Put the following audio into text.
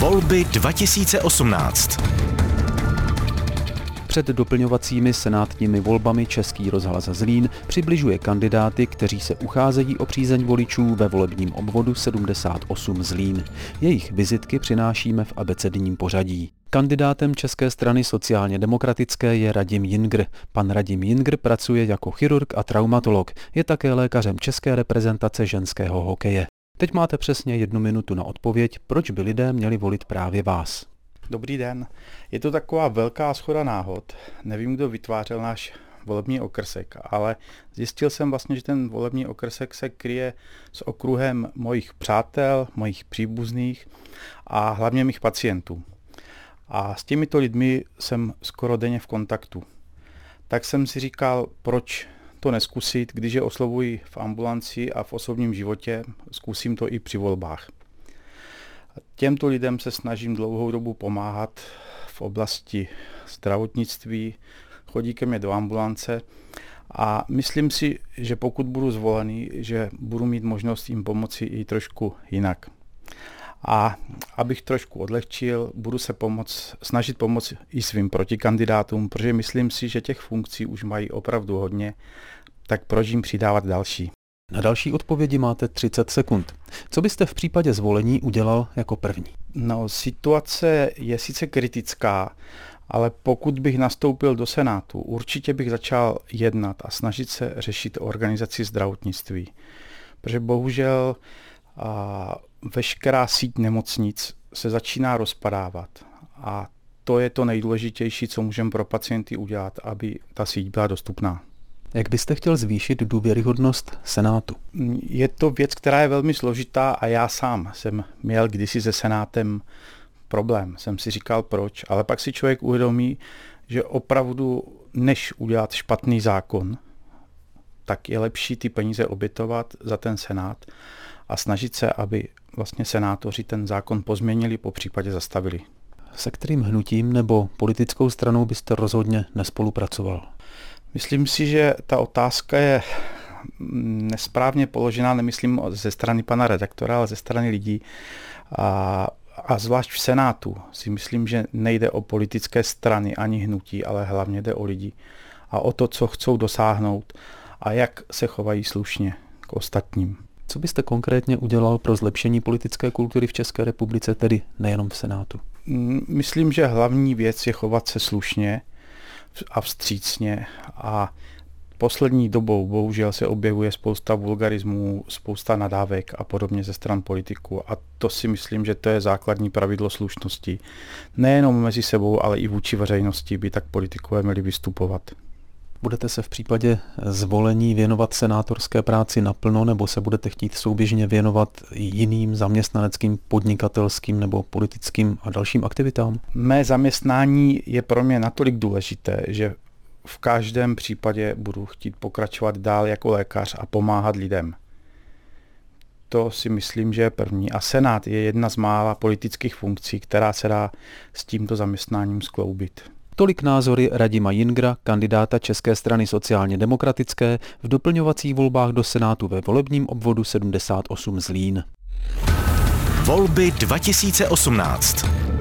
Volby 2018. Před doplňovacími senátními volbami Český rozhlas Zlín přibližuje kandidáty, kteří se ucházejí o přízeň voličů ve volebním obvodu 78 Zlín. Jejich vizitky přinášíme v abecedním pořadí. Kandidátem České strany sociálně demokratické je Radim Jingr. Pan Radim Jingr pracuje jako chirurg a traumatolog. Je také lékařem české reprezentace ženského hokeje. Teď máte přesně 1 minutu na odpověď, proč by lidé měli volit právě vás. Dobrý den. Je to taková velká shoda náhod. Nevím, kdo vytvářel náš volební okrsek, ale zjistil jsem vlastně, že ten volební okrsek se kryje s okruhem mojich přátel, mojich příbuzných a hlavně mých pacientů. A s těmito lidmi jsem skoro denně v kontaktu. Tak jsem si říkal, proč to neskusit, když je oslovuji v ambulanci a v osobním životě, zkusím to i při volbách. Těmto lidem se snažím dlouhou dobu pomáhat v oblasti zdravotnictví, chodí ke mně do ambulance a myslím si, že pokud budu zvolený, že budu mít možnost jim pomoci i trošku jinak. A abych trošku odlehčil, budu se snažit pomoct i svým protikandidátům, protože myslím si, že těch funkcí už mají opravdu hodně, tak proč jim přidávat další. Na další odpovědi máte 30 sekund. Co byste v případě zvolení udělal jako první? No, situace je sice kritická, ale pokud bych nastoupil do Senátu, určitě bych začal jednat a snažit se řešit organizaci zdravotnictví. Protože bohužel veškerá síť nemocnic se začíná rozpadávat a to je to nejdůležitější, co můžeme pro pacienty udělat, aby ta síť byla dostupná. Jak byste chtěl zvýšit důvěryhodnost Senátu? Je to věc, která je velmi složitá a já sám jsem měl kdysi se Senátem problém. Jsem si říkal proč, ale pak si člověk uvědomí, že opravdu než udělat špatný zákon, tak je lepší ty peníze obětovat za ten Senát a snažit se, aby vlastně senátoři ten zákon pozměnili, popřípadě zastavili. Se kterým hnutím nebo politickou stranou byste rozhodně nespolupracoval? Myslím si, že ta otázka je nesprávně položená, nemyslím ze strany pana redaktora, ale ze strany lidí. A zvlášť v Senátu si myslím, že nejde o politické strany ani hnutí, ale hlavně jde o lidi a o to, co chcou dosáhnout a jak se chovají slušně k ostatním. Co byste konkrétně udělal pro zlepšení politické kultury v České republice, tedy nejenom v Senátu? Myslím, že hlavní věc je chovat se slušně a vstřícně a poslední dobou bohužel se objevuje spousta vulgarismů, spousta nadávek a podobně ze stran politiků a to si myslím, že to je základní pravidlo slušnosti. Nejenom mezi sebou, ale i vůči veřejnosti by tak politikové měli vystupovat. Budete se v případě zvolení věnovat senátorské práci naplno nebo se budete chtít souběžně věnovat jiným zaměstnaneckým, podnikatelským nebo politickým a dalším aktivitám? Mé zaměstnání je pro mě natolik důležité, že v každém případě budu chtít pokračovat dál jako lékař a pomáhat lidem. To si myslím, že je první. A Senát je jedna z mála politických funkcí, která se dá s tímto zaměstnáním skloubit. Tolik názory Radima Jingra, kandidáta České strany sociálně demokratické v doplňovacích volbách do Senátu ve volebním obvodu 78 Zlín. Volby 2018.